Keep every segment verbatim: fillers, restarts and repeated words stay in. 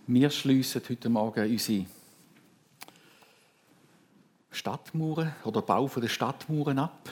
Wir schliessen heute Morgen unsere Stadtmauern oder Bau der Stadtmauern ab.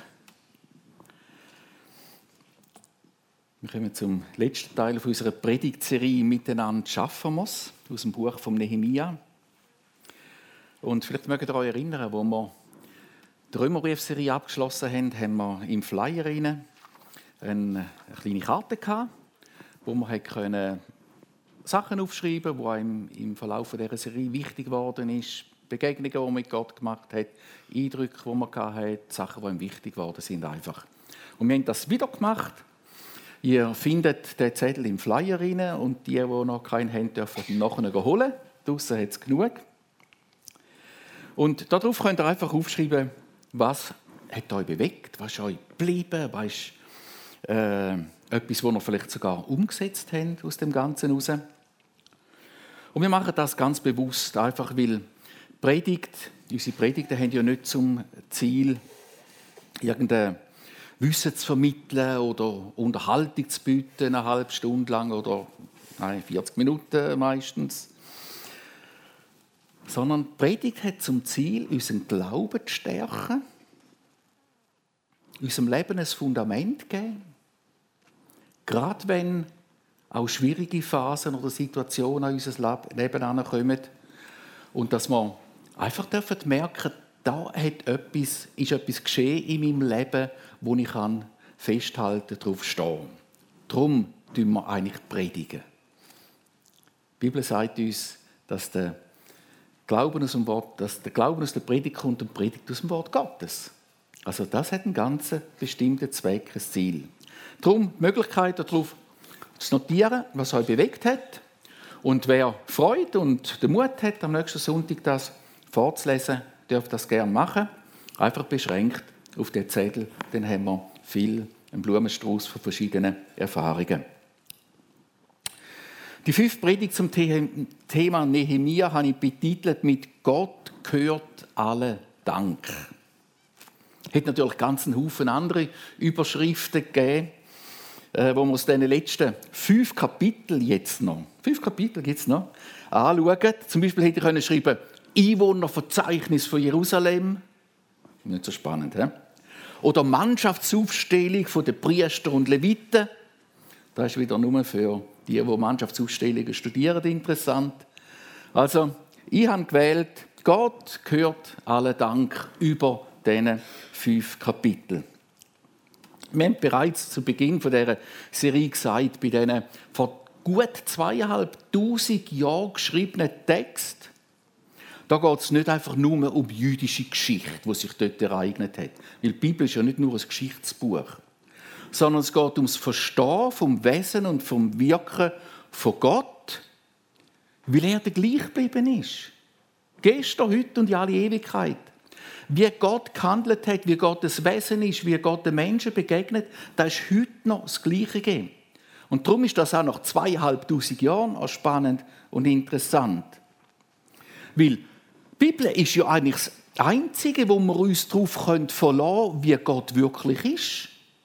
Wir kommen zum letzten Teil unserer Predigtserie «Miteinander schaffen wir's» aus dem Buch von Nehemia. Und vielleicht mögt ihr euch erinnern, wo wir die Römerbriefserie abgeschlossen haben, haben wir im Flyer rein eine kleine Karte gehabt, wo wir können Sachen aufschreiben, die einem im Verlauf dieser Serie wichtig geworden ist, Begegnungen, die man mit Gott gemacht hat, Eindrücke, die man hatte, Sachen, die einem wichtig geworden sind einfach. Und wir haben das wieder gemacht. Ihr findet den Zettel im Flyer rein und die, die noch keinen haben, dürfen ihn nachher holen. Draussen hat es genug. Und darauf könnt ihr einfach aufschreiben, was hat euch bewegt, was ist euch geblieben, was ist äh, etwas, was ihr vielleicht sogar umgesetzt habt aus dem Ganzen heraus. Und wir machen das ganz bewusst, einfach weil Predigt, unsere Predigten haben ja nicht zum Ziel, irgendein Wissen zu vermitteln oder Unterhaltung zu bieten, eine halbe Stunde lang oder nein, vierzig Minuten meistens. Sondern die Predigt hat zum Ziel, unseren Glauben zu stärken, unserem Leben ein Fundament zu geben, gerade wenn auch schwierige Phasen oder Situationen an unser Leben herankommen und dass wir einfach merken, da hat etwas, ist etwas geschehen in meinem Leben, wo ich festhalten, darauf stehen. Darum tun wir eigentlich predigen. Die Bibel sagt uns, dass der Glauben aus dem Wort, dass der Glauben aus der Predigt kommt und die Predigt aus dem Wort Gottes. Also das hat einen ganz bestimmten Zweck, ein Ziel. Darum die Möglichkeit darauf zu notieren, was euch bewegt hat. Und wer Freude und den Mut hat, am nächsten Sonntag das vorzulesen, darf das gerne machen. Einfach beschränkt auf den Zettel, dann haben wir viel, einen Blumenstrauß von verschiedenen Erfahrungen. Die fünfte Predigt zum Thema Nehemia habe ich betitelt mit «Gott gehört alle Dank». Es hat natürlich ganz einen Haufen andere Überschriften gegeben, wo wir uns diese letzten fünf Kapitel jetzt noch, fünf Kapitel gibt es noch, anschauen. Zum Beispiel hätte ich können schreiben Einwohnerverzeichnis von Jerusalem. Nicht so spannend, he? Oder Mannschaftsaufstellung der Priester und Leviten. Das ist wieder nur für die, die Mannschaftsaufstellungen studieren, interessant. Also, ich habe gewählt, Gott gehört allen Dank über diese fünf Kapitel. Wir haben bereits zu Beginn dieser Serie gesagt, bei diesen vor gut zweieinhalbtausend Jahren geschriebenen Text, da geht es nicht einfach nur um jüdische Geschichte, die sich dort ereignet hat. Weil die Bibel ist ja nicht nur ein Geschichtsbuch, sondern es geht ums Verstehen vom Wesen und vom Wirken von Gott, weil er der gleich geblieben ist. Gestern, heute und in alle Ewigkeit. Wie Gott gehandelt hat, wie Gottes Wesen ist, wie Gott den Menschen begegnet, da ist heute noch das Gleiche. Und darum ist das auch nach zweieinhalbtausend Jahren auch spannend und interessant. Weil die Bibel ist ja eigentlich das Einzige, wo wir uns darauf verlassen können, wie Gott wirklich ist.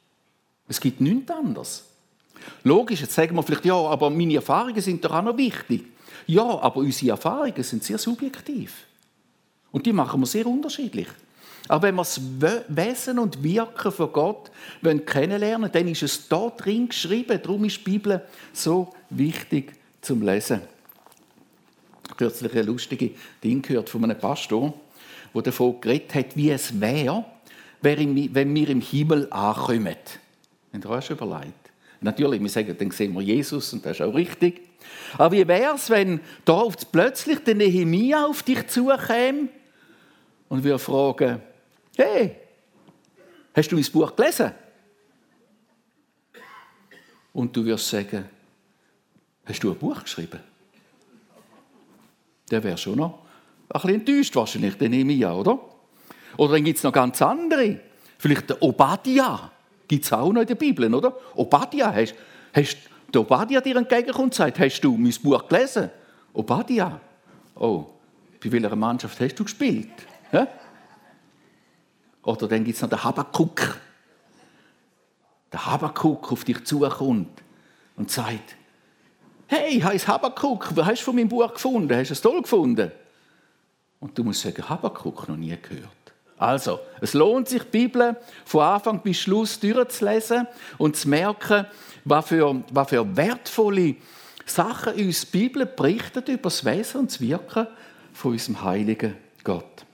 Es gibt nichts anderes. Logisch, jetzt sagen wir vielleicht, ja, aber meine Erfahrungen sind doch auch noch wichtig. Ja, aber unsere Erfahrungen sind sehr subjektiv. Und die machen wir sehr unterschiedlich. Aber wenn wir das Wesen und Wirken von Gott kennenlernen wollen, dann ist es da drin geschrieben. Darum ist die Bibel so wichtig zum Lesen. Ich habe kürzlich ein lustiges Ding gehört von einem Pastor, der davon geredet hat, wie es wäre, wenn wir im Himmel ankommen. Habt ihr auch schon überlegt? Natürlich, wir sagen, dann sehen wir Jesus und das ist auch richtig. Aber wie wäre es, wenn da plötzlich der Nehemia auf dich zukäme und wir fragen, hey, hast du mein Buch gelesen? Und du wirst sagen, hast du ein Buch geschrieben? Der wäre schon noch ein bisschen enttäuscht wahrscheinlich, der Nehemia, oder? Oder dann gibt es noch ganz andere. Vielleicht der Obadja. Gibt es auch noch in der Bibel, oder? Obadja, hast, hast der Obadja dir entgegenkommt und sagt, hast du mein Buch gelesen? Obadja. Oh, bei welcher Mannschaft hast du gespielt? Ja? Oder dann gibt es noch den Habakuk. Der Habakuk auf dich zukommt und sagt, «Hey, heißt Habakuk, was hast du von meinem Buch gefunden? Hast du es toll gefunden?» Und du musst sagen, Habakuk noch nie gehört. Also, es lohnt sich, die Bibel von Anfang bis Schluss durchzulesen und zu merken, was für, was für wertvolle Sachen uns die Bibel berichtet über das Wesen und das Wirken von unserem heiligen Gott.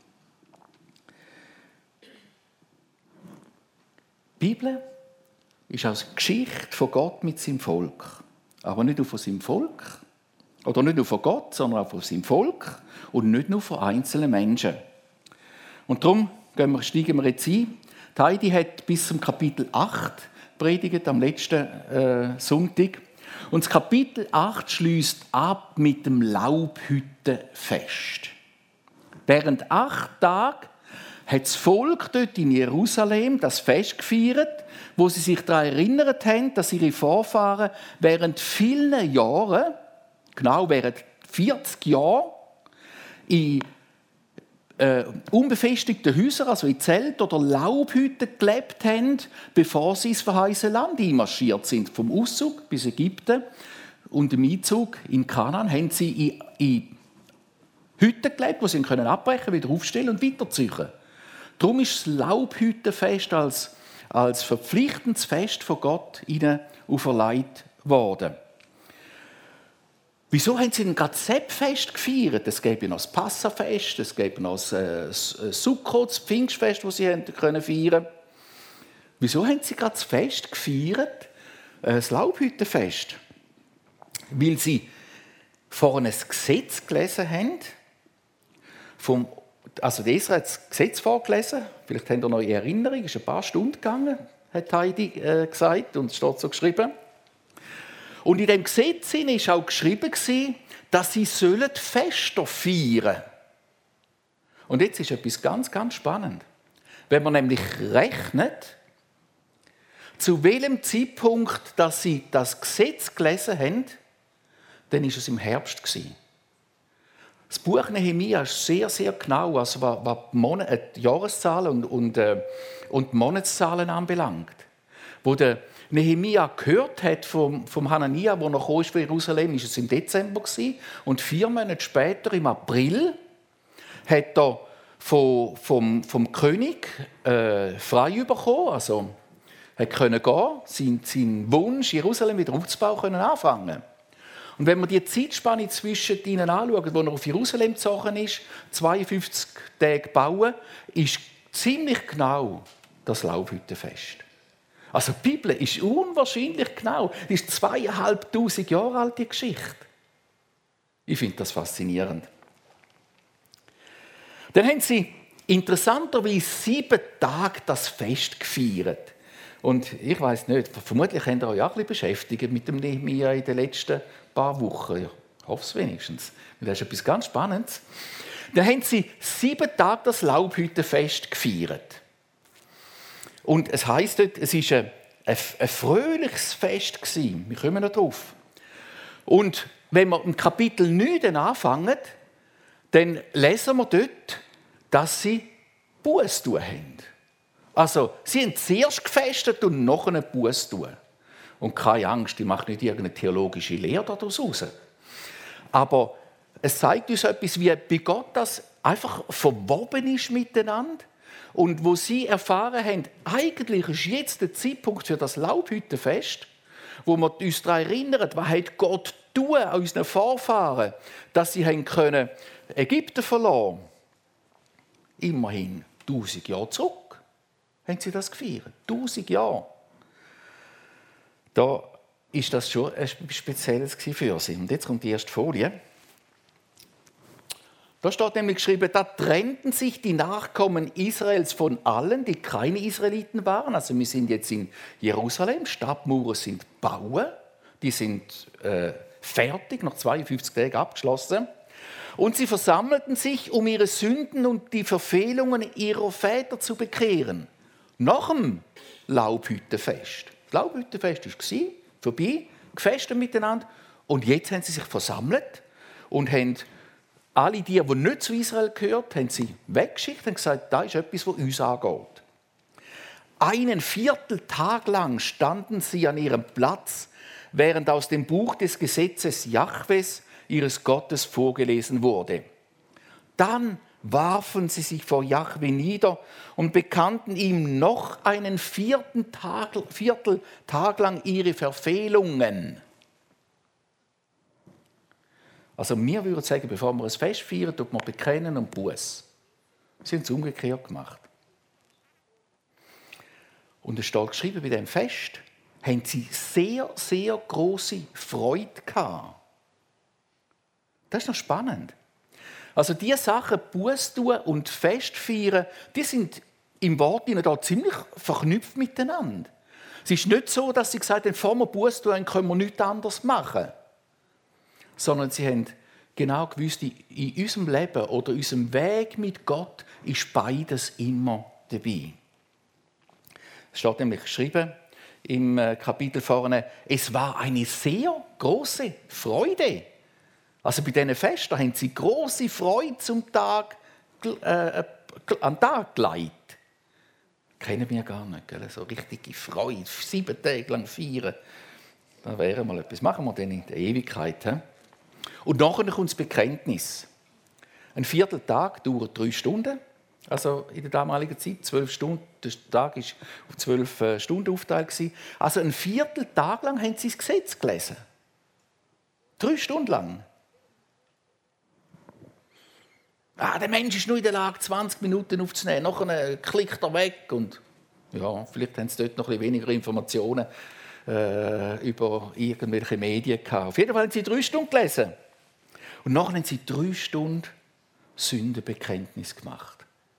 Die Bibel ist als Geschichte von Gott mit seinem Volk. Aber nicht nur von seinem Volk, oder nicht nur von Gott, sondern auch von seinem Volk und nicht nur von einzelnen Menschen. Und darum gehen wir, steigen wir jetzt ein. Die Heidi hat bis zum Kapitel acht predigt, am letzten äh, Sonntag. Und das Kapitel acht schließt ab mit dem Laubhüttenfest. Während acht Tagen hat das Volk dort in Jerusalem das Fest gefeiert, wo sie sich daran erinnert haben, dass ihre Vorfahren während vielen Jahren, genau während vierzig Jahren, in äh, unbefestigten Häusern, also in Zelten oder Laubhütten gelebt haben, bevor sie ins verheißene Land einmarschiert sind. Vom Auszug bis Ägypten und dem Einzug in Kanaan haben sie in, in Hütten gelebt, wo sie können abbrechen, wieder aufstellen und weiterziehen. Darum ist das Laubhüttenfest als, als verpflichtendes Fest von Gott ihnen auferlegt worden. Wieso haben sie denn gerade das Seppfest gefeiert? Es gäbe noch das Passafest, es gäbe noch das, äh, das Sukkot, das Pfingstfest, das sie feiern können. Wieso haben sie gerade das Fest gefeiert, äh, das Laubhüttenfest? Weil sie vorhin ein Gesetz gelesen haben, vom, also Esra hat das Gesetz vorgelesen, vielleicht habt ihr noch in Erinnerung, es ist ein paar Stunden gegangen, hat Heidi äh, gesagt, und es steht so geschrieben. Und in dem Gesetz war auch geschrieben, dass sie Fester feiern sollen. Und jetzt ist etwas ganz, ganz spannend. Wenn man nämlich rechnet, zu welchem Zeitpunkt dass sie das Gesetz gelesen haben, dann war es im Herbst. Das Buch Nehemia ist sehr, sehr genau, also was, was die, Monat, die Jahreszahlen und, und, äh, und die Monatszahlen anbelangt. Wo der Nehemia gehört hat vom, vom Hanania, wo er von Jerusalem kam, war es im Dezember gewesen, und vier Monate später, im April, hat er vom, vom, vom König äh, frei bekommen, also er konnte gehen, seinen, seinen Wunsch, Jerusalem wieder aufzubauen, können anfangen. Und wenn man die Zeitspanne zwischen ihnen anschaut, wo er auf Jerusalem gezogen ist, zweiundfünfzig Tage bauen, ist ziemlich genau das Laubhüttenfest. Also die Bibel ist unwahrscheinlich genau. Die ist zweieinhalbtausend Jahre alt, die Geschichte. Ich finde das faszinierend. Dann haben sie interessanterweise sieben Tage das Fest gefeiert. Und ich weiss nicht, vermutlich habt ihr euch auch ein bisschen beschäftigt mit dem Nehemia in den letzten paar Wochen. Ich hoffe es wenigstens. Das ist etwas ganz Spannendes. Dann haben sie sieben Tage das Laubhüttenfest gefeiert. Und es heisst dort, es war ein, ein, ein fröhliches Fest gewesen. Wir kommen noch drauf. Und wenn wir im Kapitel neun anfangen, dann lesen wir dort, dass sie Buß tun haben. Also, sie haben zuerst gefestet und nachher Buß tun. Und keine Angst, ich mache nicht irgendeine theologische Lehre daraus raus. Aber es zeigt uns etwas, wie bei Gott das einfach verwoben ist miteinander. Und wo sie erfahren haben, eigentlich ist jetzt der Zeitpunkt für das Laubhüttenfest, wo wir uns daran erinnern, was hat Gott tun an unseren Vorfahren, dass sie haben können Ägypten verloren. Immerhin tausend Jahre zurück haben sie das gefeiert. Tausend Jahre. Da ist das schon etwas Spezielles für sie. Und jetzt kommt die erste Folie. Da steht nämlich geschrieben, da trennten sich die Nachkommen Israels von allen, die keine Israeliten waren. Also wir sind jetzt in Jerusalem, Stadtmauern sind bauen, die sind äh, fertig, nach zweiundfünfzig Tagen abgeschlossen. Und sie versammelten sich, um ihre Sünden und die Verfehlungen ihrer Väter zu bekehren. Nach dem Laubhüttenfest. Das Laubhüttenfest war vorbei, gefestet miteinander. Und jetzt haben sie sich versammelt und haben alle die, die nicht zu Israel gehört, haben sie weggeschickt und gesagt, das ist etwas, was uns angeht. Einen Vierteltag lang standen sie an ihrem Platz, während aus dem Buch des Gesetzes Jahwes, ihres Gottes, vorgelesen wurde. Dann warfen sie sich vor Jahwe nieder und bekannten ihm noch einen vierten Tag, Vierteltag lang ihre Verfehlungen. Also wir würden sagen, bevor wir ein Fest feiern, tut man bekennen und Buß. Sie haben es umgekehrt gemacht. Und es steht geschrieben, bei diesem Fest haben sie sehr, sehr große Freude gehabt. Das ist noch spannend. Also diese Sachen, Buß tun und Fest feiern, die sind im Wort da ziemlich verknüpft miteinander. Es ist nicht so, dass sie gesagt haben, bevor wir Buß tun, können wir nichts anderes machen. Sondern sie haben genau gewusst, in unserem Leben oder unserem Weg mit Gott ist beides immer dabei. Es steht nämlich geschrieben im Kapitel vorne, es war eine sehr große Freude. Also bei diesen Festen haben sie große Freude zum Tag, äh, an den Tag gelegt. Kennen wir gar nicht, gell? So richtige Freude, sieben Tage lang feiern. Das wäre mal etwas. Machen wir dann in der Ewigkeit. He? Und nachher kommt das Bekenntnis. Ein Vierteltag dauert drei Stunden. Also in der damaligen Zeit, zwölf Stunden. Der Tag war auf zwölf Stunden aufgeteilt. Also ein Vierteltag lang haben sie das Gesetz gelesen. Drei Stunden lang. Ah, der Mensch ist nur in der Lage, zwanzig Minuten aufzunehmen. Nachher klickt er weg. Und ja, vielleicht haben sie dort noch ein bisschen weniger Informationen äh, über irgendwelche Medien gehabt. Auf jeden Fall haben sie drei Stunden gelesen. Und nachher haben sie drei Stunden Sündenbekenntnis gemacht.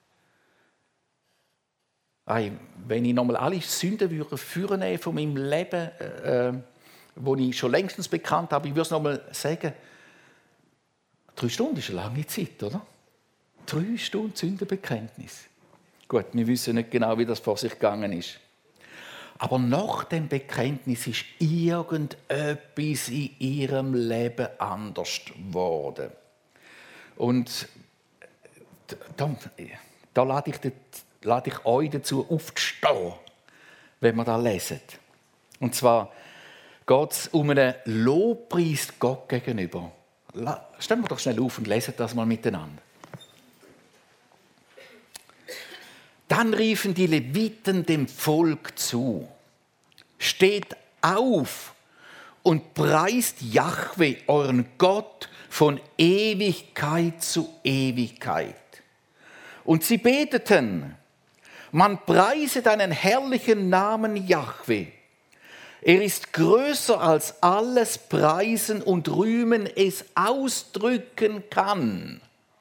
Ay, wenn ich nochmal alle Sünden würde vornehmen von meinem Leben, äh, wo ich schon längstens bekannt habe, ich würde es nochmal sagen, drei Stunden ist eine lange Zeit, oder? Drei Stunden Sündenbekenntnis. Gut, wir wissen nicht genau, wie das vor sich gegangen ist. Aber nach dem Bekenntnis ist irgendetwas in ihrem Leben anders geworden. Und da, da lade ich, lade ich euch dazu aufzustehen, wenn wir das lesen. Und zwar geht es um einen Lobpreis Gott gegenüber. Stellen wir doch schnell auf und lesen das mal miteinander. Dann riefen die Leviten dem Volk zu: Steht auf und preist Jahwe, euren Gott, von Ewigkeit zu Ewigkeit. Und sie beteten: Man preise deinen herrlichen Namen, Jahwe. Er ist größer als alles Preisen und Rühmen es ausdrücken kann.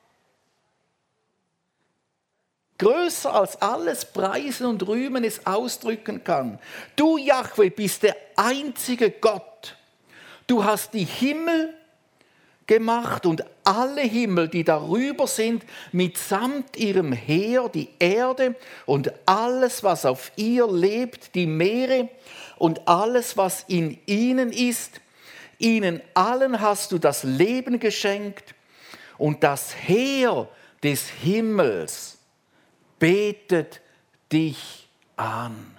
Größer als alles Preisen und Rühmen es ausdrücken kann. Du, Jahwe, bist der einzige Gott. Du hast die Himmel gemacht und alle Himmel, die darüber sind, mitsamt ihrem Heer, die Erde und alles, was auf ihr lebt, die Meere und alles, was in ihnen ist. Ihnen allen hast du das Leben geschenkt und das Heer des Himmels betet dich an.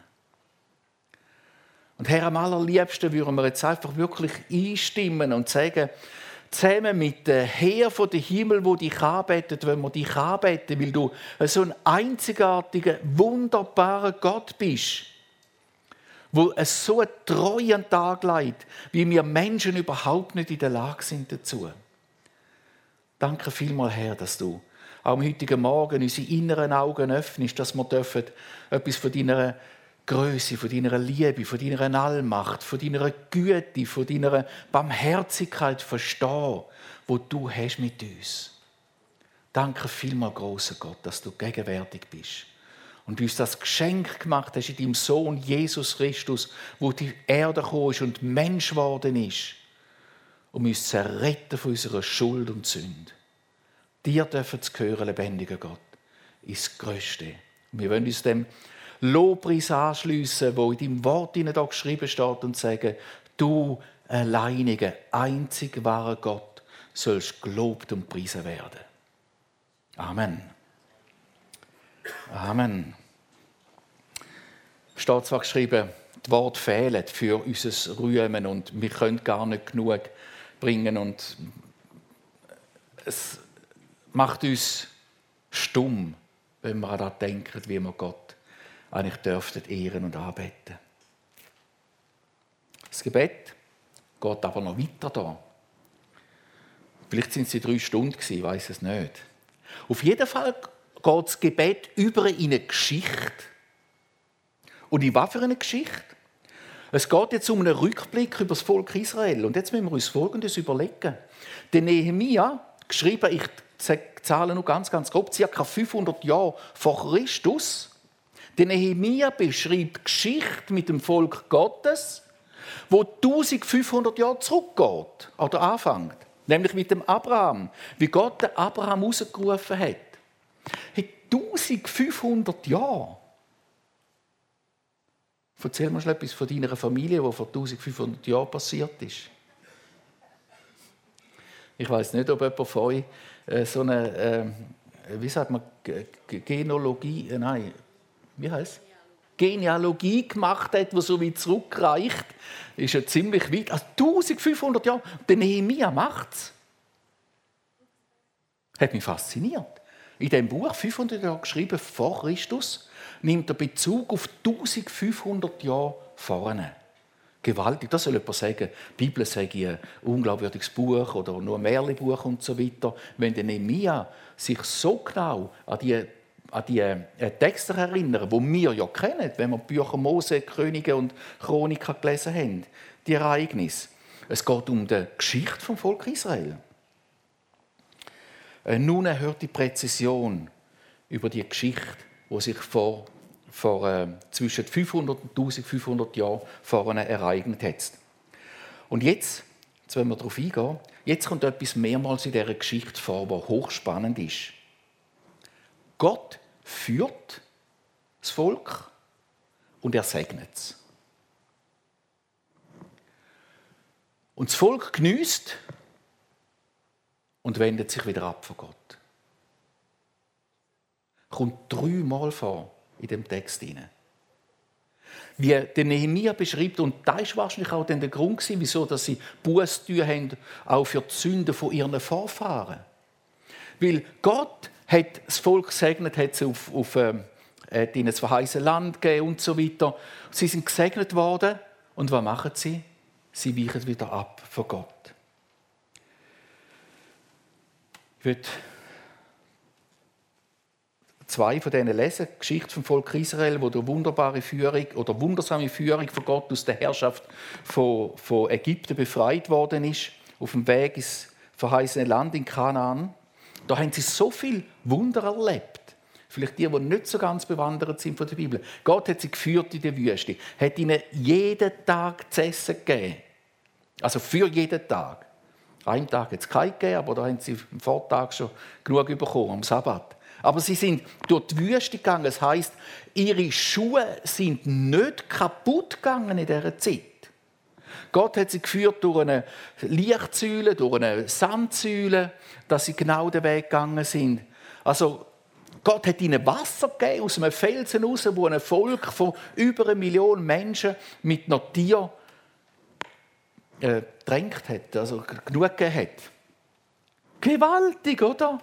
Und Herr, am allerliebsten würden wir jetzt einfach wirklich einstimmen und sagen, zusammen mit dem Heer von den Himmel, wo dich anbetet, wenn wir dich anbeten, weil du so ein einzigartiger, wunderbarer Gott bist, wo es so einen treuen Tag leidet, wie wir Menschen überhaupt nicht in der Lage sind dazu. Danke vielmals, Herr, dass du auch am heutigen Morgen unsere inneren Augen öffnest, dass wir dürfen etwas von deiner Größe, von deiner Liebe, von deiner Allmacht, von deiner Güte, von deiner Barmherzigkeit verstehen, wo du hast mit uns. Danke vielmals, grosser Gott, dass du gegenwärtig bist und uns das Geschenk gemacht hast in deinem Sohn Jesus Christus, wo die Erde gekommen ist und Mensch geworden ist, um uns zu retten von unserer Schuld und Sünde. Dir dürfen zu hören, lebendiger Gott, ist das Größte. Und wir wollen uns dem Lobpreis anschliessen, wo in deinem Wort da geschrieben steht, und sagen, du alleiniger, einzig wahrer Gott, sollst gelobt und gepriesen werden. Amen. Amen. Es steht zwar geschrieben, die Worte fehlen für unser Rühmen und wir können gar nicht genug bringen und es macht uns stumm, wenn wir daran denken, wie wir Gott eigentlich dürften ehren und anbeten. Das Gebet geht aber noch weiter da. Vielleicht sind es drei Stunden gewesen, ich weiß es nicht. Auf jeden Fall geht das Gebet über in eine Geschichte. Und in was für eine Geschichte? Es geht jetzt um einen Rückblick über das Volk Israel. Und jetzt müssen wir uns Folgendes überlegen. Der Nehemia, geschrieben, ich sage die Zahlen nur ganz, ganz grob, ca. fünfhundert Jahre vor Christus. Der Nehemia beschreibt die Geschichte mit dem Volk Gottes, wo eintausendfünfhundert Jahre zurückgeht oder anfängt. Nämlich mit dem Abraham. Wie Gott den Abraham rausgerufen hat. Hey, eintausendfünfhundert Jahre. Erzähl mir schon etwas von deiner Familie, die vor eintausendfünfhundert Jahren passiert ist. Ich weiß nicht, ob jemand von euch äh, so eine, äh, wie sagt man, G- G- Genealogie, äh, nein, wie heißt es? Genealogie gemacht hat, die so weit zurückreicht. Ist ja ziemlich weit. Also eintausendfünfhundert Jahre. Der Nehemia macht es. Hat mich fasziniert. In diesem Buch, fünfhundert Jahre geschrieben vor Christus, nimmt er Bezug auf eintausendfünfhundert Jahre vorne. Gewaltig. Das soll jemand sagen, die Bibel sei ein unglaubwürdiges Buch oder nur ein Märchenbuch und so weiter. Wenn der Nehemia sich so genau an die, an die äh, Texte erinnert, die wir ja kennen, wenn wir die Bücher Mose, Könige und Chroniker gelesen haben, die Ereignisse. Es geht um die Geschichte vom Volk Israel. Äh, nun hört die Präzision über die Geschichte, die sich vor, vor äh, zwischen fünfhundert und eintausendfünfhundert Jahren vorne ereignet hat. Und jetzt, jetzt wollen wir darauf eingehen, jetzt kommt etwas mehrmals in dieser Geschichte vor, was hochspannend ist. Gott führt das Volk und er segnet es. Und das Volk geniesst und wendet sich wieder ab von Gott. Kommt dreimal vor in dem Text hinein. Wie der Nehemia beschreibt, und das war wahrscheinlich auch der Grund, wieso dass sie Buße tun haben, auch für die Sünden von ihren Vorfahren. Weil Gott hat das Volk gesegnet, hat sie auf, auf äh, ihnen das verheißene Land gegeben und so weiter. Sie sind gesegnet worden und was machen sie? Sie weichen wieder ab von Gott. Ich würde zwei von denen lesen, die Geschichte vom Volk Israel, wo durch wunderbare Führung oder wundersame Führung von Gott aus der Herrschaft von, von Ägypten befreit worden ist, auf dem Weg ins verheißene Land in Kanaan. Da haben sie so viel Wunder erlebt. Vielleicht die, die nicht so ganz bewandert sind von der Bibel. Gott hat sie geführt in die Wüste, hat ihnen jeden Tag zu essen gegeben. Also für jeden Tag. Einen Tag hat es keinen gegeben, aber da haben sie am Vortag schon genug bekommen, am Sabbat. Aber sie sind durch die Wüste gegangen. Das heisst, ihre Schuhe sind nicht kaputt gegangen in dieser Zeit. Gott hat sie geführt durch eine Lichtsäule, durch eine Sandsäule, dass sie genau den Weg gegangen sind. Also Gott hat ihnen Wasser gegeben aus einem Felsen raus, wo ein Volk von über eine Million Menschen mit noch Tier äh, getränkt hat, also genug gegeben hat. Gewaltig, oder?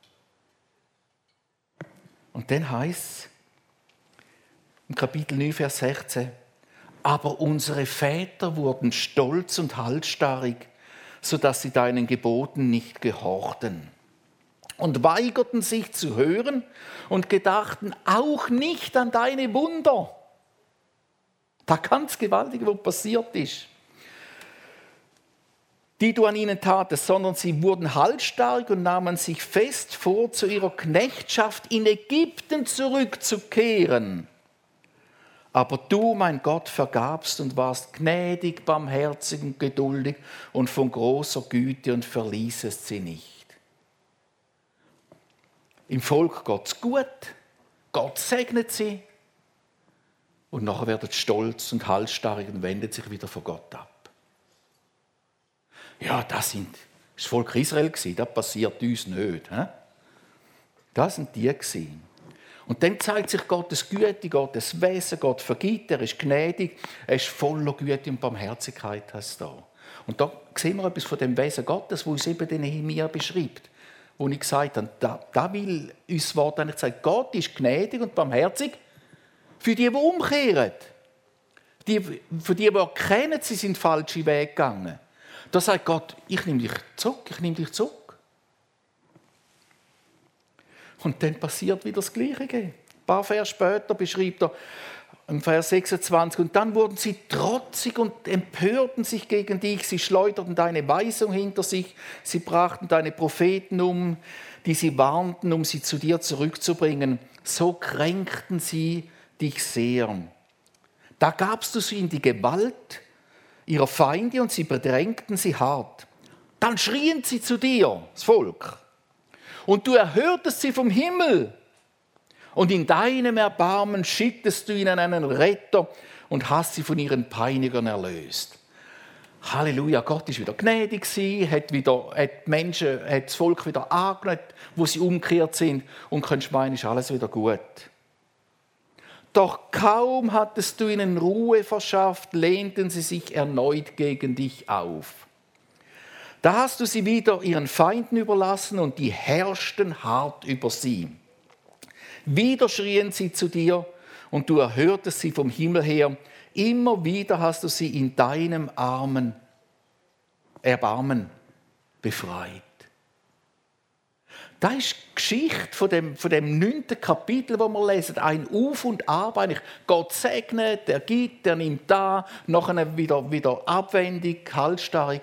Und dann heißt es im Kapitel neun, Vers sechzehn, aber unsere Väter wurden stolz und halsstarrig, sodass sie deinen Geboten nicht gehorchten und weigerten sich zu hören und gedachten auch nicht an deine Wunder. Da ganz gewaltig, was passiert ist. Die du an ihnen tatest, sondern sie wurden halsstarrig und nahmen sich fest vor, zu ihrer Knechtschaft in Ägypten zurückzukehren. Aber du, mein Gott, vergabst und warst gnädig, barmherzig und geduldig und von großer Güte und verließest sie nicht. Im Volk geht es gut, Gott segnet sie und nachher werden sie stolz und halsstarrig und wenden sich wieder von Gott ab. Ja, das sind das Volk Israel, das passiert uns nicht. Das sind die. Und dann zeigt sich Gottes Güte, Gottes Wesen, Gott vergibt, er ist gnädig, er ist voller Güte und Barmherzigkeit. Heißt da. Und da sehen wir etwas von dem Wesen Gottes, wo uns eben den Nehemia beschreibt. Wo ich gesagt habe, da, da will uns das Wort eigentlich sagen, Gott ist gnädig und barmherzig für die, die umkehren. Die, für die, die erkennen, sie sind falsche Wege gegangen. Da sagt Gott, ich nehme dich zurück, ich nehme dich zurück. Und dann passiert wieder das Gleiche. Ein paar Vers später beschreibt er, im Vers sechsundzwanzig, und dann wurden sie trotzig und empörten sich gegen dich. Sie schleuderten deine Weisung hinter sich. Sie brachten deine Propheten um, die sie warnten, um sie zu dir zurückzubringen. So kränkten sie dich sehr. Da gabst du sie in die Gewalt ihrer Feinde und sie bedrängten sie hart. Dann schrien sie zu dir, das Volk, und du erhörtest sie vom Himmel. Und in deinem Erbarmen schicktest du ihnen einen Retter und hast sie von ihren Peinigern erlöst. Halleluja, Gott ist wieder gnädig gewesen, hat, wieder, hat, die Menschen, hat das Volk wieder angenommen, wo sie umgekehrt sind, und kannst meinen, ist alles wieder gut. Doch kaum hattest du ihnen Ruhe verschafft, lehnten sie sich erneut gegen dich auf. Da hast du sie wieder ihren Feinden überlassen und die herrschten hart über sie. Wieder schrien sie zu dir und du erhörtest sie vom Himmel her. Immer wieder hast du sie in deinem Armen, Erbarmen befreit. Das ist die Geschichte von dem, von dem neunten Kapitel, wo wir lesen. Ein Auf und Ab. Eigentlich Gott segnet, er gibt, er nimmt da, nachher wieder, wieder abwendig, halsstarrig.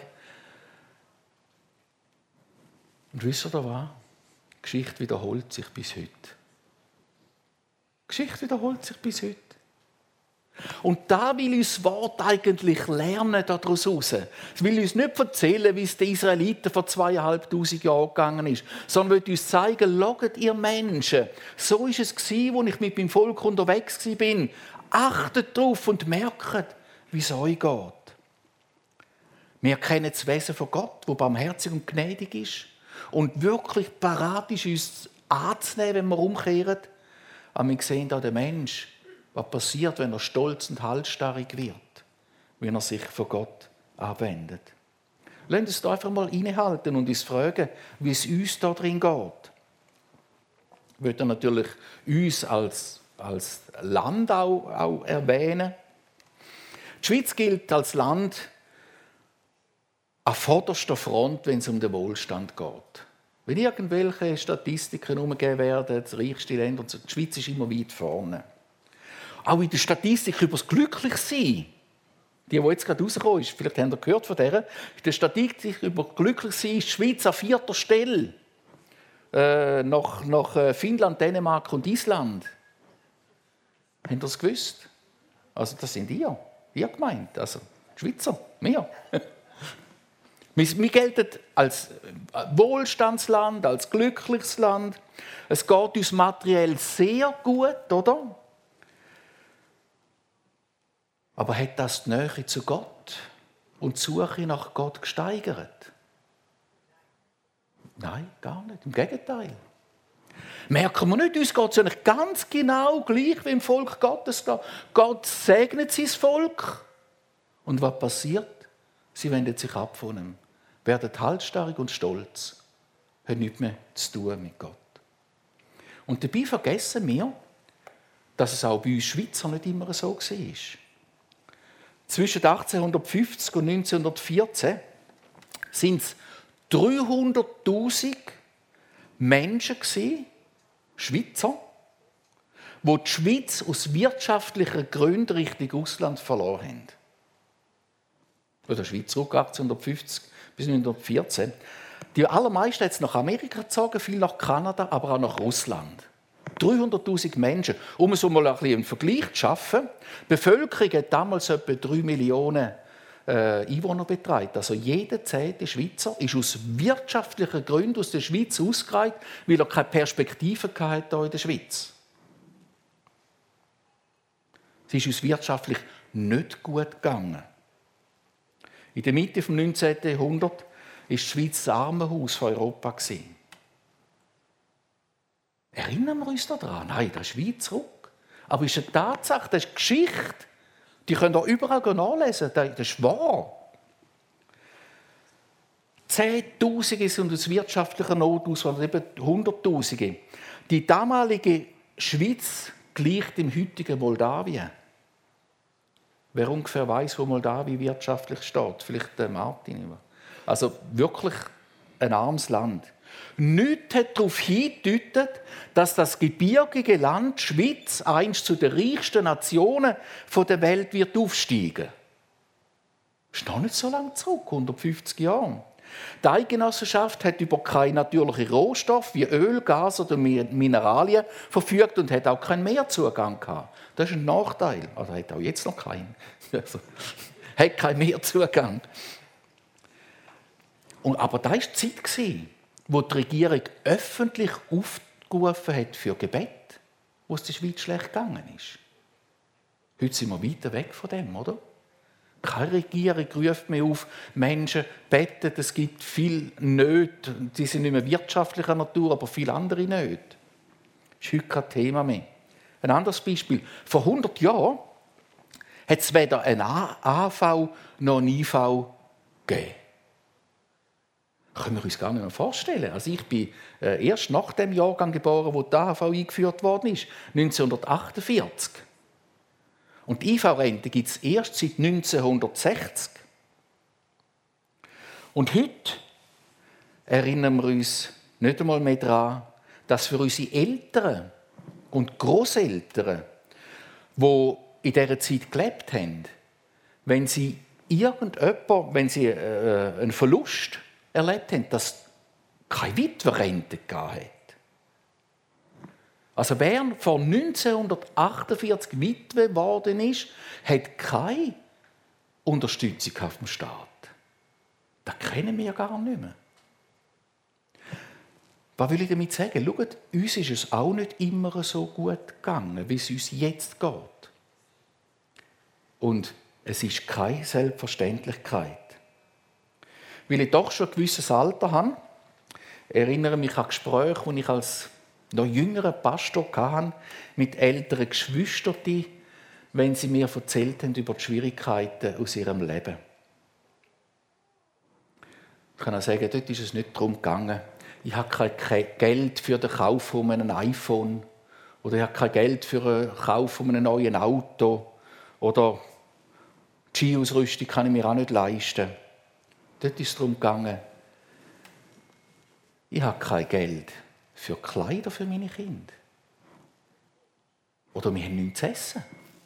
Und wisst ihr was? Die Geschichte wiederholt sich bis heute. Die Geschichte wiederholt sich bis heute. Und da will uns das Wort eigentlich lernen daraus raus. Es will uns nicht erzählen, wie es den Israeliten vor zweieinhalbtausend Jahren gegangen ist, sondern will uns zeigen, schaut ihr Menschen, so ist es gewesen, als ich mit meinem Volk unterwegs war. Achtet darauf und merkt, wie es euch geht. Wir kennen das Wesen von Gott, das barmherzig und gnädig ist und wirklich parat ist, uns anzunehmen, wenn wir umkehren. Aber wir sehen da den Menschen, was passiert, wenn er stolz und halsstarrig wird, wenn er sich von Gott abwendet. Lasst uns da einfach mal innehalten und uns fragen, wie es uns da drin geht. Ich möchte natürlich uns als, als Land auch, auch erwähnen. Die Schweiz gilt als Land an vorderster Front, wenn es um den Wohlstand geht. Wenn irgendwelche Statistiken herumgegeben werden, das reichste Land, und so, die Schweiz ist immer weit vorne. Auch in der Statistik über das Glücklichsein, die, die jetzt gerade rausgekommen ist, vielleicht habt ihr gehört von der, in der Statistik über Glücklichsein ist die Schweiz an vierter Stelle, äh, nach, nach Finnland, Dänemark und Island. Habt ihr das gewusst? Also das sind ihr, ihr gemeint, also die Schweizer, wir. Wir gelten als Wohlstandsland, als glückliches Land. Es geht uns materiell sehr gut, oder? Aber hat das die Nähe zu Gott und die Suche nach Gott gesteigert? Nein, gar nicht. Im Gegenteil. Merken wir nicht, uns geht es eigentlich ganz genau gleich wie im Volk Gottes. Gott segnet sein Volk. Und was passiert? Sie wenden sich ab von ihm, werden halsstarrig und stolz, haben nichts mehr zu tun mit Gott. Und dabei vergessen wir, dass es auch bei uns Schweizer nicht immer so war. Zwischen achtzehnhundertfünfzig und neunzehnhundertvierzehn waren es dreihunderttausend Menschen, Schweizer, die die Schweiz aus wirtschaftlichen Gründen Richtung Ausland verloren haben. Oder Schweiz zurück, achtzehnhundertfünfzig bis neunzehnhundertvierzehn. Die allermeisten hat es nach Amerika gezogen, viel nach Kanada, aber auch nach Russland. dreihunderttausend Menschen. Um es mal ein bisschen einen Vergleich zu schaffen, die Bevölkerung hat damals etwa drei Millionen äh, Einwohner betreut. Also jeder zehnte Schweizer ist aus wirtschaftlichen Gründen aus der Schweiz ausgereist, weil er keine Perspektive hatte hier in der Schweiz. Es ist uns wirtschaftlich nicht gut gegangen. In der Mitte des neunzehnten Jahrhunderts war die Schweiz das Armenhaus von Europa. Erinnern wir uns daran? Nein, das ist weit zurück. Aber es ist eine Tatsache, das ist Geschichte. Die könnt ihr überall nachlesen, das ist wahr. Zehntausende sind aus wirtschaftlicher Not aus, oder eben Hunderttausende. Die damalige Schweiz gleicht dem heutigen Moldawien. Wer ungefähr weiß, wo Moldawien wirtschaftlich steht, vielleicht der Martin. Also wirklich ein armes Land. Nichts hat darauf hingedeutet, dass das gebirgige Land Schweiz einst zu den reichsten Nationen der Welt wird aufsteigen. Das ist noch nicht so lange zurück, hundertfünfzig Jahre. Die Eidgenossenschaft hat über keine natürlichen Rohstoffe wie Öl, Gas oder Mineralien verfügt und hat auch keinen Meerzugang gehabt. Das ist ein Nachteil. Also hat auch jetzt noch keinen. Also, hat keinen Meerzugang. Und, aber da war die Zeit, wo die Regierung öffentlich aufgerufen hat für Gebet, wo es der Schweiz schlecht gegangen ist. Heute sind wir weiter weg von dem, oder? Keine Regierung ruft mehr auf, Menschen beten, es gibt viele Nöte, die sind nicht mehr wirtschaftlicher Natur, aber viele andere Nöte. Das ist heute kein Thema mehr. Ein anderes Beispiel. Vor hundert Jahren hat es weder ein A V noch ein I V gegeben. Das können wir uns gar nicht mehr vorstellen. Also ich bin äh, erst nach dem Jahrgang geboren, wo die A H V eingeführt worden ist, neunzehnhundertachtundvierzig. Und die I V-Rente gibt es erst seit neunzehnhundertsechzig. Und heute erinnern wir uns nicht einmal mehr daran, dass für unsere Eltern und Grosseltern, die in dieser Zeit gelebt haben, wenn sie irgendjemand, wenn sie äh, einen Verlust erlebt haben, dass es keine Witwerrente gegeben hat. Also wer vor neunzehnhundertachtundvierzig Witwe geworden ist, hat keine Unterstützung vom Staat. Das kennen wir gar nicht mehr. Was will ich damit sagen? Schaut, uns ist es auch nicht immer so gut gegangen, wie es uns jetzt geht. Und es ist keine Selbstverständlichkeit. Weil ich doch schon ein gewisses Alter habe, erinnere mich an Gespräche, die ich als noch jüngerer Pastor hatte, mit älteren Geschwistern, wenn sie mir erzählt haben über die Schwierigkeiten aus ihrem Leben. Ich kann auch sagen, dort ist es nicht darum gegangen, ich habe kein Geld für den Kauf von einem iPhone oder ich habe kein Geld für den Kauf von einem neuen Auto oder die Skiausrüstung kann ich mir auch nicht leisten. Dort ist es darum gegangen, ich habe kein Geld für Kleider für meine Kinder. Oder wir haben nichts zu essen.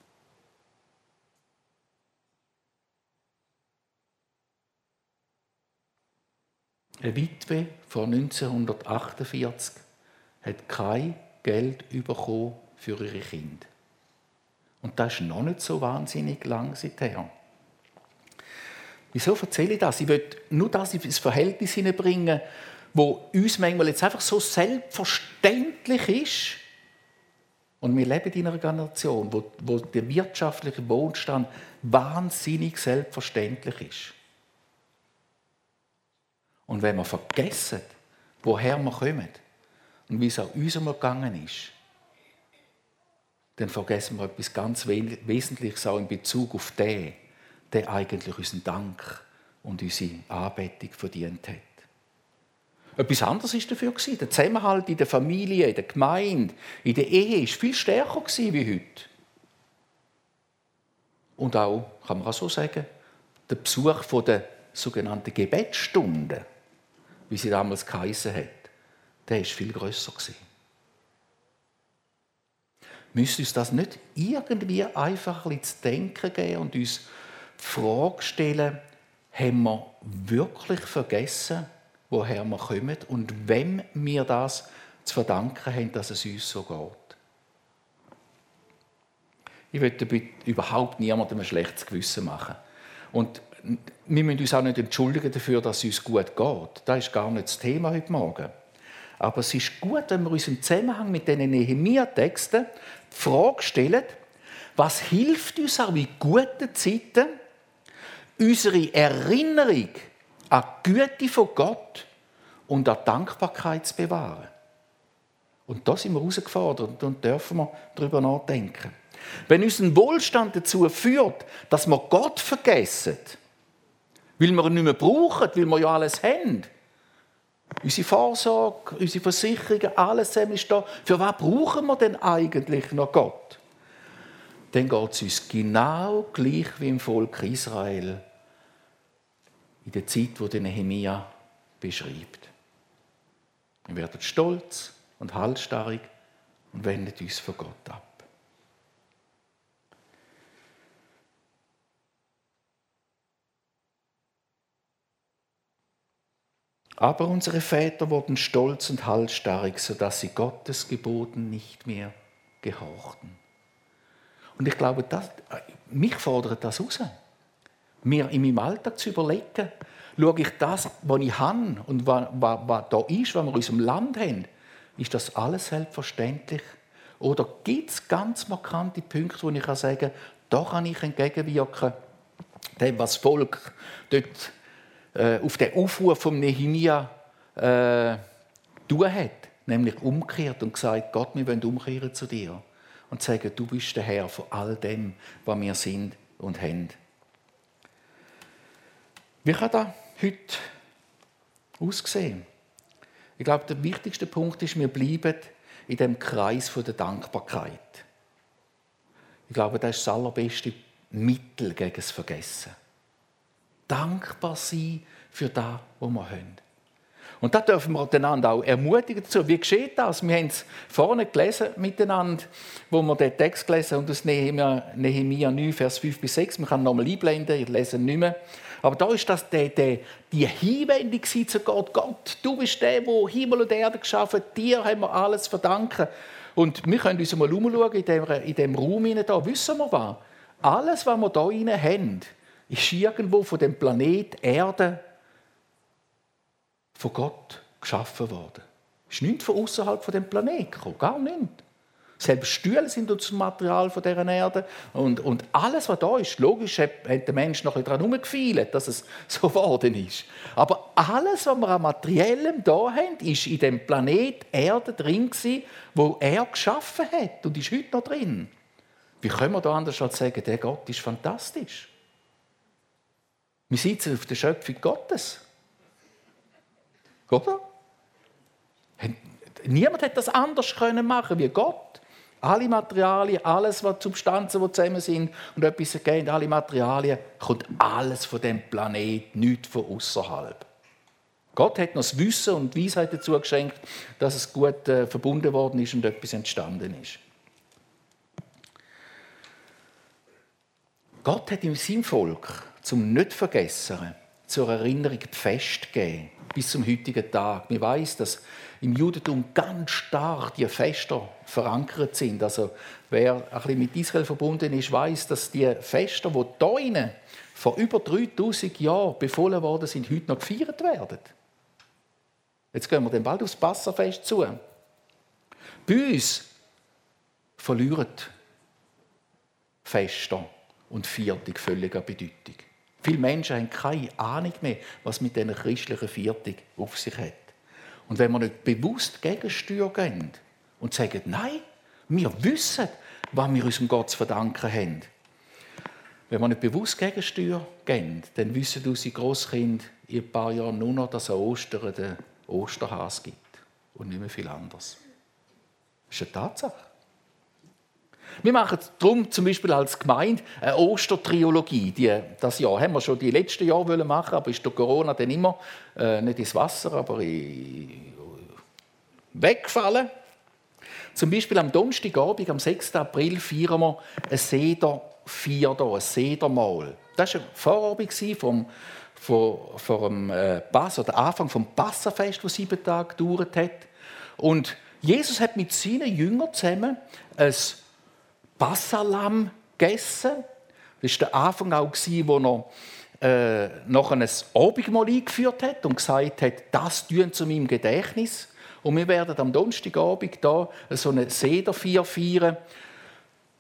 Eine Witwe von neunzehnhundertachtundvierzig hat kein Geld bekommen für ihre Kinder. Und das ist noch nicht so wahnsinnig lang seither. Wieso erzähle ich das? Ich will nur das ins Verhältnis hineinbringen, wo uns manchmal jetzt einfach so selbstverständlich ist. Und wir leben in einer Generation, wo, wo der wirtschaftliche Wohlstand wahnsinnig selbstverständlich ist. Und wenn wir vergessen, woher wir kommen und wie es auch uns einmal gegangen ist, dann vergessen wir etwas ganz Wesentliches auch in Bezug auf den, der eigentlich unseren Dank und unsere Anbetung verdient hat. Etwas anderes war dafür. Der Zusammenhalt in der Familie, in der Gemeinde, in der Ehe war viel stärker wie heute. Und auch, kann man auch so sagen, der Besuch der sogenannten Gebetsstunde, wie sie damals geheissen hat, der war viel grösser. Müsste uns das nicht irgendwie einfach ein bisschen zu denken geben und uns die Frage stellen, haben wir wirklich vergessen, woher wir kommen und wem wir das zu verdanken haben, dass es uns so geht. Ich will damit überhaupt niemandem ein schlechtes Gewissen machen. Und wir müssen uns auch nicht entschuldigen dafür, dass es uns gut geht. Das ist gar nicht das Thema heute Morgen. Aber es ist gut, wenn wir uns im Zusammenhang mit diesen Nehemia-Texten die Frage stellen, was hilft uns auch in guten Zeiten, unsere Erinnerung an die Güte von Gott und an Dankbarkeit zu bewahren. Und da sind wir herausgefordert und dürfen wir darüber nachdenken. Wenn uns ein Wohlstand dazu führt, dass wir Gott vergessen, weil wir ihn nicht mehr brauchen, weil wir ja alles haben, unsere Vorsorge, unsere Versicherungen, alles zusammen ist da. Für was brauchen wir denn eigentlich noch Gott? Dann geht es uns genau gleich wie im Volk Israel in der Zeit, die Nehemia beschreibt. Wir werden stolz und halsstarrig und wenden uns von Gott ab. Aber unsere Väter wurden stolz und halsstarrig, sodass sie Gottes Geboten nicht mehr gehorchten. Und ich glaube, das, mich fordert das heraus. Mir in meinem Alltag zu überlegen, schaue ich das, was ich habe und was, was, was da ist, was wir in unserem Land haben, ist das alles selbstverständlich? Oder gibt es ganz markante Punkte, wo ich sagen kann, da kann ich entgegenwirken, dem, was das Volk dort auf den Aufruf von Nehemia äh, tun hat, nämlich umgekehrt und gesagt, Gott, wir wollen umkehren zu dir und sagen, du bist der Herr von all dem, was wir sind und haben. Wie kann das heute aussehen? Ich glaube, der wichtigste Punkt ist, wir bleiben in dem Kreis der Dankbarkeit. Ich glaube, das ist das allerbeste Mittel gegen das Vergessen. Dankbar sein für das, was wir haben. Und da dürfen wir einander auch ermutigen dazu. Wie geschieht das? Wir haben es vorne gelesen miteinander, wo wir den Text gelesen haben, aus Nehemia neun, Vers fünf bis sechs. Man kann nochmal einblenden, ich lese nicht mehr. Aber da ist das die, die, die Hinwendung zu Gott. Gott, du bist der, der Himmel und Erde geschaffen hat. Dir haben wir alles verdanken. Und wir können uns mal umschauen in diesem in dem Raum hinein. Da wissen wir was. Alles, was wir hier hinein haben, ist irgendwo von dem Planet Erde von Gott geschaffen worden. Es ist nichts von außerhalb von dem Planeten gekommen, gar nichts. Selbst Stühle sind uns Material von dieser Erde. Und, und alles, was da ist, logisch hat, hat der Mensch noch ein bisschen daran herumgefeilt, dass es so geworden ist. Aber alles, was wir an Materiellem da haben, ist in dem Planet Erde drin gewesen, wo er geschaffen hat und ist heute noch drin. Wie können wir da anders als sagen, der Gott ist fantastisch? Wir sitzen auf der Schöpfung Gottes. Oder? Niemand hätte das anders machen können wie Gott. Alle Materialien, alles, was Substanzen, die zusammen sind und etwas ergeben, alle Materialien, kommt alles von dem Planeten, nichts von außerhalb. Gott hat noch das Wissen und die Weisheit dazu geschenkt, dass es gut äh, verbunden worden ist und etwas entstanden ist. Gott hat in seinem Volk zum nicht vergessen, zur Erinnerung die Feste gegeben, bis zum heutigen Tag. Man weiss, dass im Judentum ganz stark die Feste verankert sind. Also wer ein bisschen mit Israel verbunden ist, weiss, dass die Feste, die hier innen vor über dreitausend Jahren befohlen worden sind, heute noch gefeiert werden. Jetzt gehen wir dann bald aufs Passafest zu. Bei uns verlieren Feste und Viertig völlig an Bedeutung. Viele Menschen haben keine Ahnung mehr, was mit dieser christlichen Viertig auf sich hat. Und wenn wir nicht bewusst Gegensteuer geben und sagen, nein, wir wissen, was wir unserem Gott zu verdanken haben. Wenn wir nicht bewusst Gegensteuer geben, dann wissen unsere Grosskinder in ein paar Jahren nur noch, dass es an Ostern den Osterhas gibt und nicht mehr viel anderes. Das ist eine Tatsache. Wir machen darum zum Beispiel als Gemeinde eine Ostertriologie. Die, das Jahr haben wir schon die letzten Jahre machen, aber ist durch Corona dann immer äh, nicht ins Wasser, aber in, weggefallen. Zum Beispiel am Donnerstagabend, am sechsten April, feiern wir ein Sederfeier, ein Sedermahl. Das war ein Vorabend vom, vom, vom äh, Pass, oder Anfang des Passafest, das sieben Tage gedauert hat. Und Jesus hat mit seinen Jüngern zusammen ein Passalamm gegessen. Das war der Anfang auch, wo er äh, noch ein Abendmahl eingeführt hat und gesagt hat, das tun zu meinem Gedächtnis. Und wir werden am Donnerstagabend hier so eine Sederfeier feiern.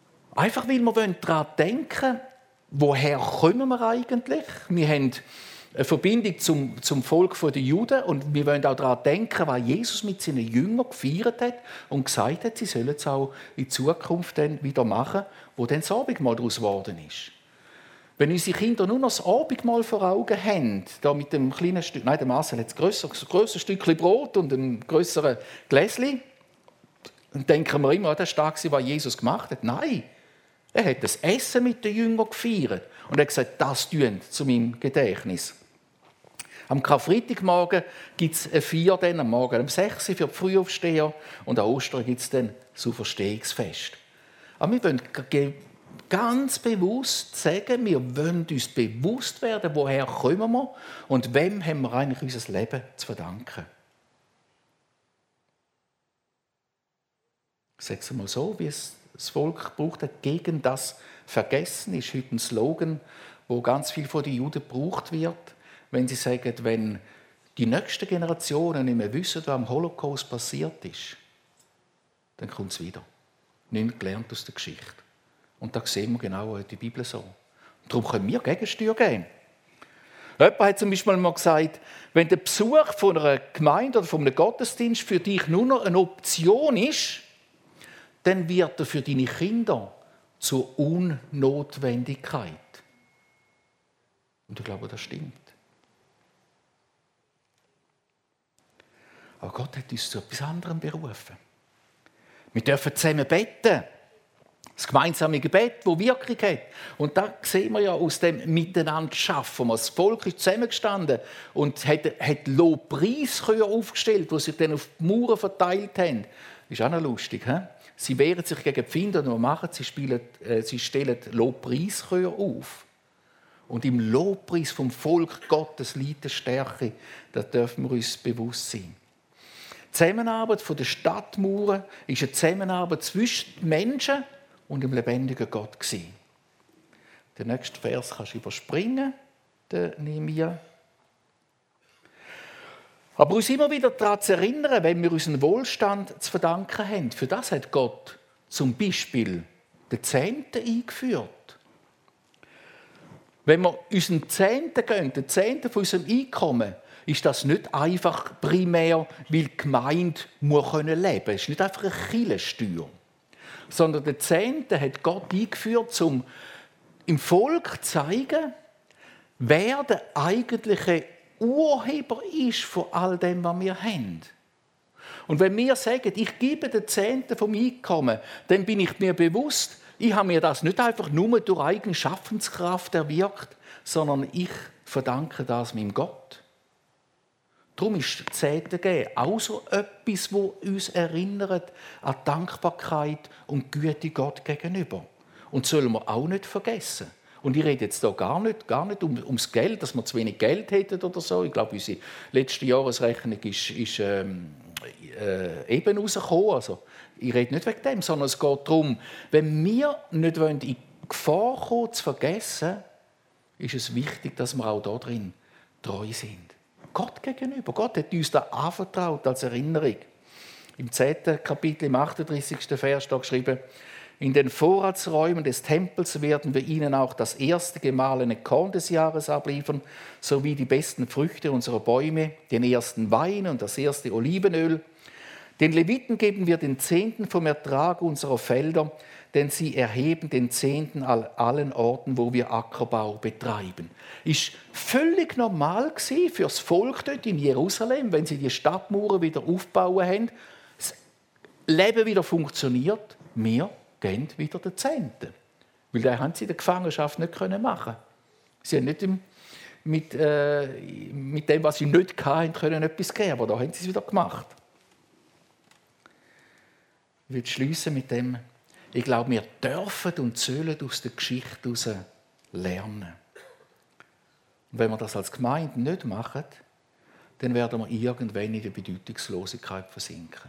Einfach weil wir daran denken wollen, woher kommen wir eigentlich? Wir haben eine Verbindung zum, zum Volk der Juden und wir wollen auch daran denken, was Jesus mit seinen Jüngern gefeiert hat und gesagt hat, sie sollen es auch in Zukunft dann wieder machen, wo dann das Abendmahl daraus geworden ist. Wenn unsere Kinder nur noch das Abendmahl vor Augen haben, da mit dem kleinen Stück, nein, der Marcel hat ein grösseres, grösseres Stückchen Brot und ein grösseres Gläschen, dann denken wir immer, das war stark, was Jesus gemacht hat. Nein, er hat das Essen mit den Jüngern gefeiert und er hat gesagt, das tun zu meinem Gedächtnis. Am Karfreitagmorgen gibt es eine Feier, dann, am Morgen um sechs Uhr für die Frühaufsteher und an Ostern gibt es dann das Auferstehungsfest. Aber wir wollen ganz bewusst sagen, wir wollen uns bewusst werden, woher kommen wir und wem haben wir eigentlich unser Leben zu verdanken. Ich sage es mal so, wie es das Volk gebraucht hat, gegen das Vergessen ist heute ein Slogan, wo ganz viel von den Juden gebraucht wird, wenn sie sagen, wenn die nächsten Generationen nicht mehr wissen, was am Holocaust passiert ist, dann kommt es wieder. Nichts gelernt aus der Geschichte. Und da sehen wir genau die Bibel so. Und darum können wir Gegensteuer geben. Jemand hat zum Beispiel mal gesagt, wenn der Besuch von einer Gemeinde oder von einem Gottesdienst für dich nur noch eine Option ist, dann wird er für deine Kinder zur Unnotwendigkeit. Und ich glaube, das stimmt. Aber Gott hat uns zu etwas anderem berufen. Wir dürfen zusammen beten. Das gemeinsame Gebet, das Wirkung hat. Und da sehen wir ja aus dem Miteinander schaffen. Das Volk ist zusammengestanden und hat, hat Lobpreischöre aufgestellt, die sich dann auf die Mauern verteilt haben. Das ist auch noch lustig. He? Sie wehren sich gegen die Feinde und was machen sie? Spielen, äh, sie stellen Lobpreischöre auf. Und im Lobpreis vom Volk Gottes liegt die Stärke. Da dürfen wir uns bewusst sein. Die Zusammenarbeit der Stadtmauern ist eine Zusammenarbeit zwischen den Menschen und dem lebendigen Gott gewesen. Den nächsten Vers kannst du überspringen, den Nehemia. Aber uns immer wieder daran zu erinnern, wenn wir unseren Wohlstand zu verdanken haben. Für das hat Gott zum Beispiel den Zehnten eingeführt. Wenn wir unseren Zehnten gehen, den Zehnten von unserem Einkommen, ist das nicht einfach primär, weil die Gemeinde muss leben kann. Es ist nicht einfach eine Kirchensteuer. Sondern den Zehnten hat Gott eingeführt, um im Volk zu zeigen, wer der eigentliche Urheber ist von all dem, was wir haben. Und wenn wir sagen, ich gebe den Zehnten vom Einkommen, dann bin ich mir bewusst, ich habe mir das nicht einfach nur durch eigene Schaffenskraft erwirkt, sondern ich verdanke das meinem Gott. Darum ist Zehnte geben auch so etwas, das uns erinnert an Dankbarkeit und Güte Gott gegenüber. Und das sollen wir auch nicht vergessen. Und ich rede jetzt hier gar nicht, gar nicht um, ums Geld, dass wir zu wenig Geld hätten oder so. Ich glaube, unsere letzte Jahresrechnung ist, ist ähm, äh, eben rausgekommen. Also, ich rede nicht wegen dem, sondern es geht darum, wenn wir nicht in die Gefahr kommen, zu vergessen, ist es wichtig, dass wir auch da drin treu sind. Gott gegenüber. Gott hat uns das anvertraut als Erinnerung. Im zehnten Kapitel, im achtunddreißigsten Vers steht geschrieben, in den Vorratsräumen des Tempels werden wir ihnen auch das erste gemahlene Korn des Jahres abliefern, sowie die besten Früchte unserer Bäume, den ersten Wein und das erste Olivenöl. Den Leviten geben wir den Zehnten vom Ertrag unserer Felder, denn sie erheben den Zehnten an allen Orten, wo wir Ackerbau betreiben. Ist völlig normal für das Volk dort in Jerusalem, wenn sie die Stadtmauern wieder aufbauen haben, das Leben wieder funktioniert, wir geben wieder den Zehnten. Weil das haben sie in der Gefangenschaft nicht machen können. Sie haben nicht mit, äh, mit dem, was sie nicht hatten, können etwas geben, aber da haben sie es wieder gemacht. Ich will schliessen mit dem, ich glaube, wir dürfen und sollen aus der Geschichte heraus lernen. Und wenn wir das als Gemeinde nicht machen, dann werden wir irgendwann in der Bedeutungslosigkeit versinken.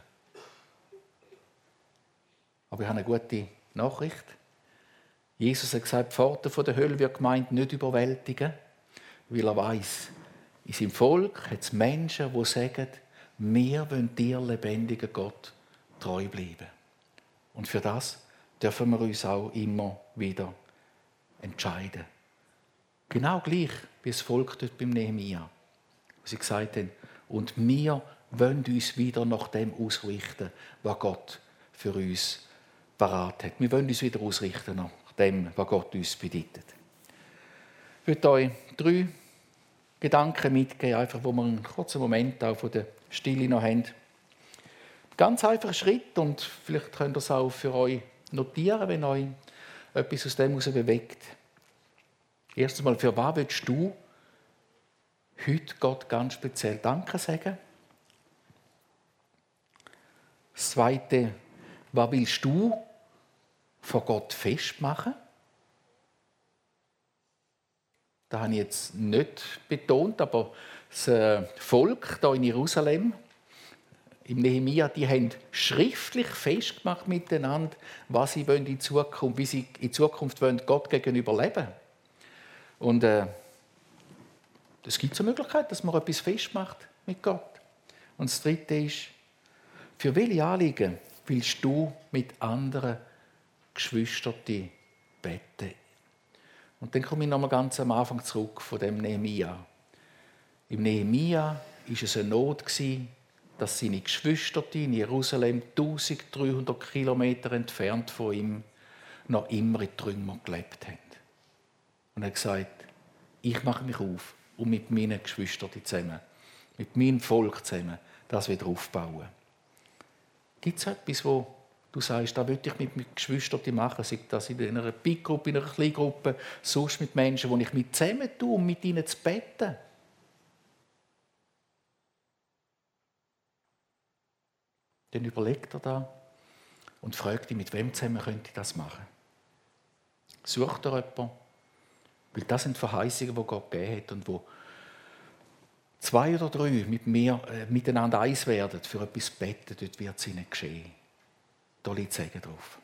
Aber ich habe eine gute Nachricht. Jesus hat gesagt, die Pforte der Hölle wird die Gemeinde nicht überwältigen, weil er weiss, in seinem Volk hat es Menschen, die sagen, wir wollen dir, lebendiger Gott, treu bleiben. Und für das dürfen wir uns auch immer wieder entscheiden. Genau gleich, wie das Volk dort beim Nehemia. Wo sie gesagt haben, und wir wollen uns wieder nach dem ausrichten, was Gott für uns parat hat. Wir wollen uns wieder ausrichten nach dem, was Gott uns bedeutet. Ich würde euch drei Gedanken mitgeben, einfach, wo wir einen kurzen Moment auch von der Stille noch haben. Ganz einfacher Schritt und vielleicht könnt ihr es auch für euch notieren, wenn euch etwas aus dem heraus bewegt. Erstens einmal, für was willst du heute Gott ganz speziell Danke sagen? Das Zweite, was willst du von Gott festmachen? Das habe ich jetzt nicht betont, aber das Volk hier in Jerusalem, im Nehemia, die haben schriftlich festgemacht miteinander, was sie in Zukunft, wie sie in Zukunft wollen, Gott gegenüber leben. Und äh, es gibt so eine Möglichkeit, dass man etwas festmacht mit Gott. Und das Dritte ist, für welche Anliegen willst du mit anderen Geschwistern beten? Und dann komme ich noch mal ganz am Anfang zurück von dem Nehemia. Im Nehemia war es eine Not, dass seine Geschwister in Jerusalem eintausenddreihundert Kilometer entfernt von ihm noch immer in Trümmern gelebt haben. Und er hat gesagt, ich mache mich auf, um mit meinen Geschwistern zusammen, mit meinem Volk zusammen, das wieder aufbauen. Gibt es etwas, wo du sagst, das möchte ich mit meinen Geschwistern machen, sei das in einer Big-Gruppe, in einer Kleingruppe, sonst mit Menschen, die ich mit zusammen tue, um mit ihnen zu beten? Dann überlegt er da und fragt ihn, mit wem zusammen könnte ich das machen. Sucht er jemanden, weil das sind Verheißungen, die Gott gegeben hat und wo zwei oder drei mit mir äh, miteinander eins werden, für etwas beten, dort wird es ihnen geschehen. Da liegt Segen drauf.